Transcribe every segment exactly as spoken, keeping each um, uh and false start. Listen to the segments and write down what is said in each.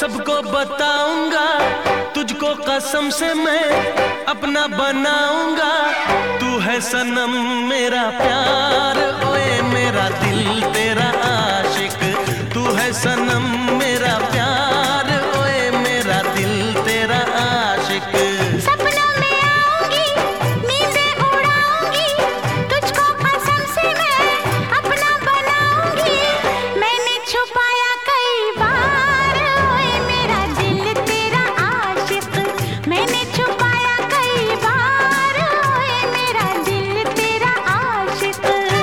सबको बताऊंगा, तुझको कसम से मैं अपना बनाऊंगा। तू है सनम मेरा प्यार, ओए मेरा दिल तेरा आशिक। तू है सनम मेरा प्यार, ओए मेरा दिल तेरा आशिक। सपनों में आऊंगी, नींदें उड़ाऊंगी, तुझको कसम से मैं अपना बनाऊंगी। मैंने छुपाया कई बार, ओए मेरा दिल तेरा आशिक। मैंने छुपाया कई बार, ओए मेरा दिल तेरा आशिक।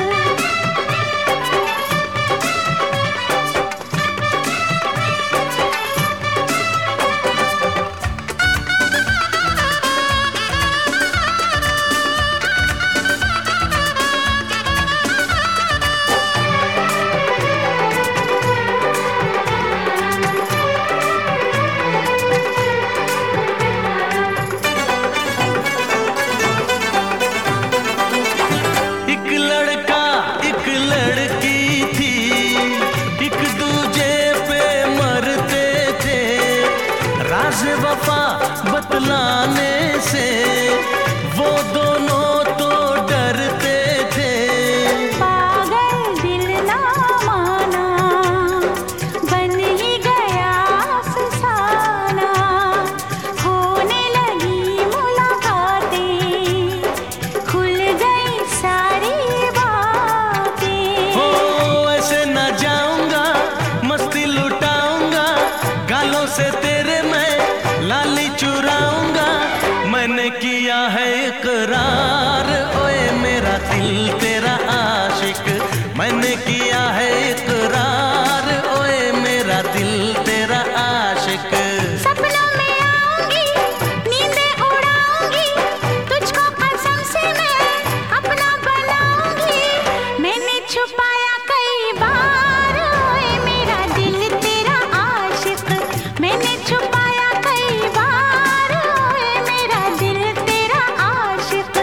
राज़ वफ़ा बतलाने से वो दोनों तो डरते थे। पागल दिल ना माना, बन ही गया अफसाना। होने लगी मुलाकातें, खुल गई सारी बातें। हो ऐसे न जाऊंगा, मस्ती लुटाऊंगा, गालों से तेरे मैं लाली चुराऊंगा। मैंने किया है इकरार, ओए मेरा दिल तेरा आशिक। मैंने किया है इकरार, ओए मेरा दिल तेरा आशिक। सपनों में आऊंगी, नींदें उड़ाऊंगी, तुझको कसम से मैं अपना बनाऊंगी। मैंने छुपाया कई बार, ओए मेरा दिल तेरा आशिक। मैंने छुपाया कई बार, ओए मेरा दिल तेरा आशिक।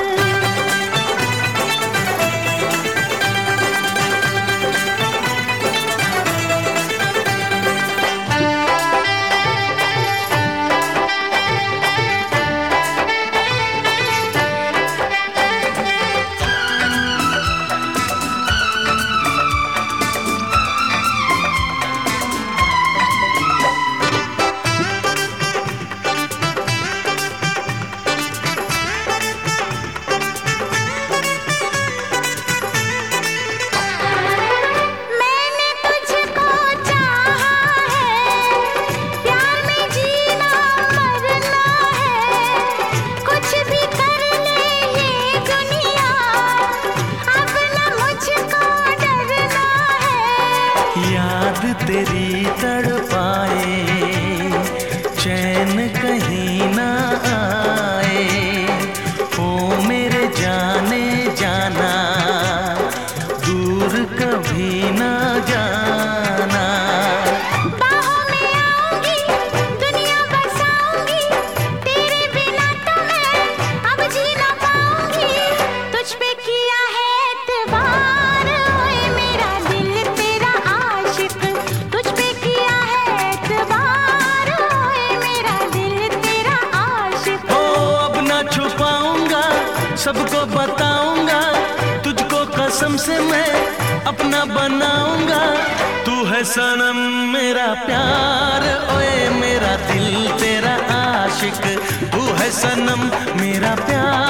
मैंने तुझको चाहा है, प्यार में जीना मरना है। कुछ भी कर ले ये दुनिया, अब न मुझको डरना है। याद तेरी तड़पाए, चैन कहीं ना आए। ओ मेरे जाने जाना, दूर कभी ना जाना। बाहों में आऊंगी, दुनिया बसाऊंगी, तेरे बिना तो मैं अब जी ना पाऊंगी। तुझ पे किया है एतबार, ओए मेरा दिल तेरा आशिक। तुझ पे किया है एतबार, ओए मेरा दिल तेरा आशिक। ओ अब ना छुपाऊंगा, सबको बताऊंगा, तुझको कसम से मैं अपना बनाऊंगा। तू है सनम मेरा प्यार, ओए मेरा दिल तेरा आशिक। तू है सनम मेरा प्यार।